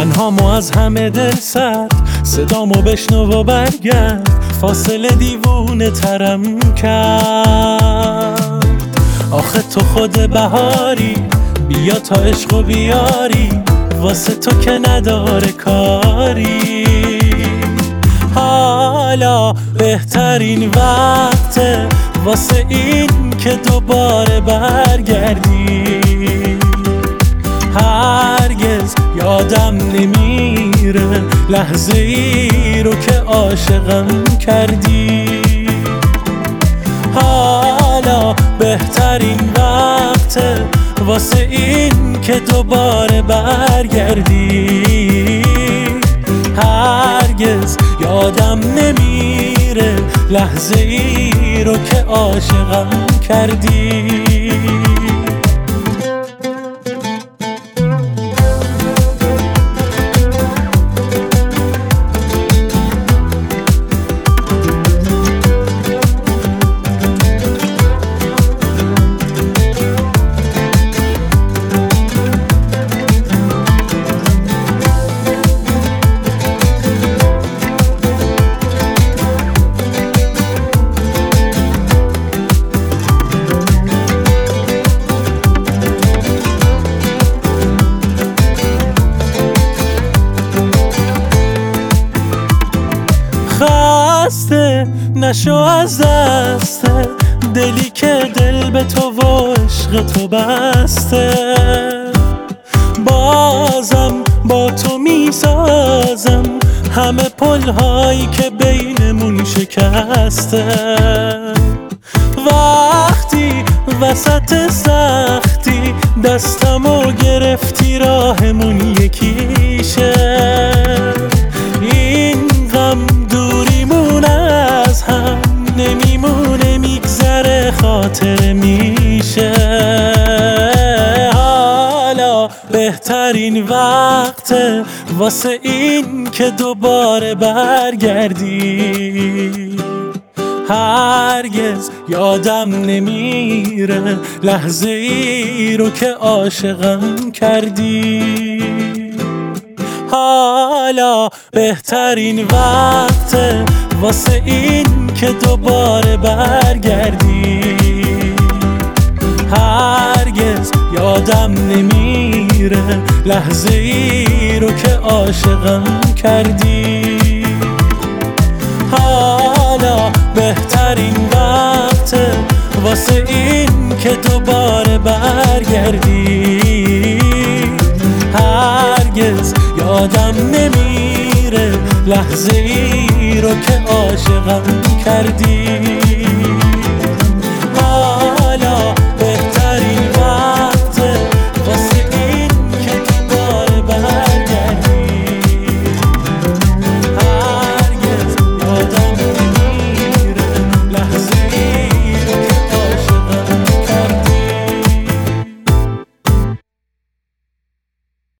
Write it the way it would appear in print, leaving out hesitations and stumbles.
تنهامو از همه دل سرد، صدامو بشنو و برگرد. فاصله دیوونه ترم کرد. آخه تو خود بهاری، بیا تا عشقو بیاری، واسه تو که نداره کاری. حالا بهترین وقته واسه این که دوباره برگردی. هرگز یادم نمیره لحظه ای رو که عاشقم کردی. حالا بهترین وقته واسه این که دوباره برگردی. هرگز یادم نمیره لحظه ای رو که عاشقم کردی. خسته نشو از دست دلی که دل به تو و عشق تو بسته. بازم با تو میسازم همه پل‌هایی که بینمون شکسته. وقتی وسط سختی دستمو گرفتی راهمون یکیشه. این غم دوریمون از هم نمیمونه، میگذره خاطره میشه. حالا بهترین وقته واسه این که دوباره برگردی. هرگز یادم نمیره لحظه ای رو که عاشقم کردی. حالا بهترین وقته واسه این که دوباره برگردی. هرگز یادم نمیره لحظه ای رو که عاشقم کردی. حالا بهترین وقته واسه این که دوباره برگردی. هرگز یادم نمیره لحظه ای رو که عاشقم کردی.